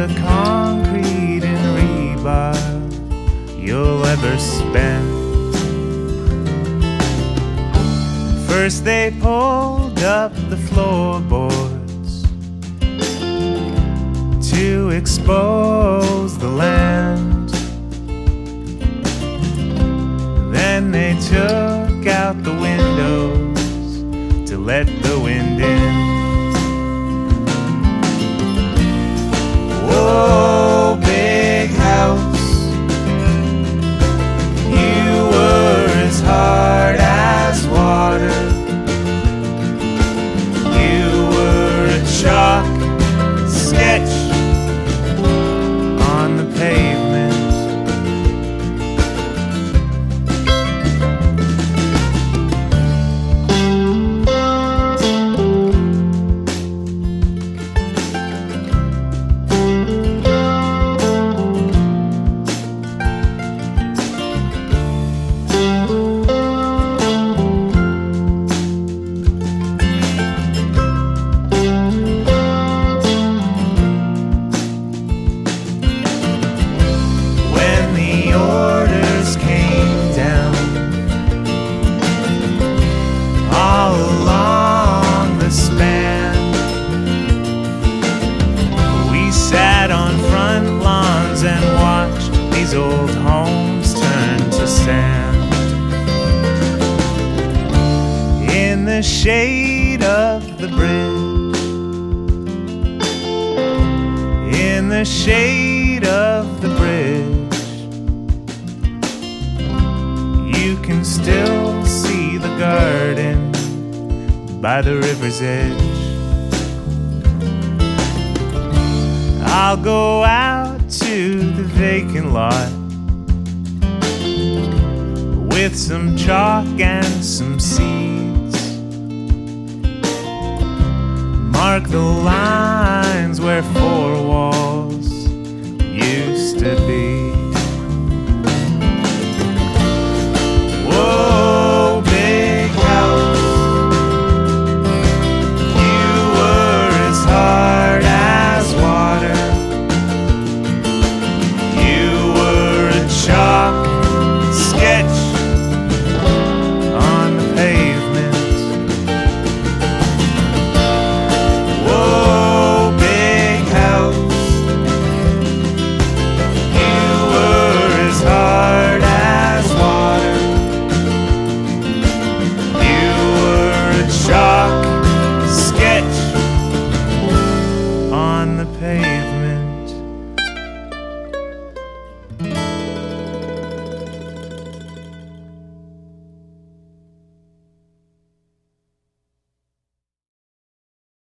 the concrete and rebar you'll ever spend. First they pulled up the floorboards to expose the land. Then they took out the windows to let the wind in. Oh, big house, you were as hard as water. You were a chalk sketch on the pavement. Old homes turn to sand. In the shade of the bridge, in the shade of the bridge, you can still see the garden by the river's edge. I'll go out to the vacant lot with some chalk and some seeds. Mark the lines where four walls used to be.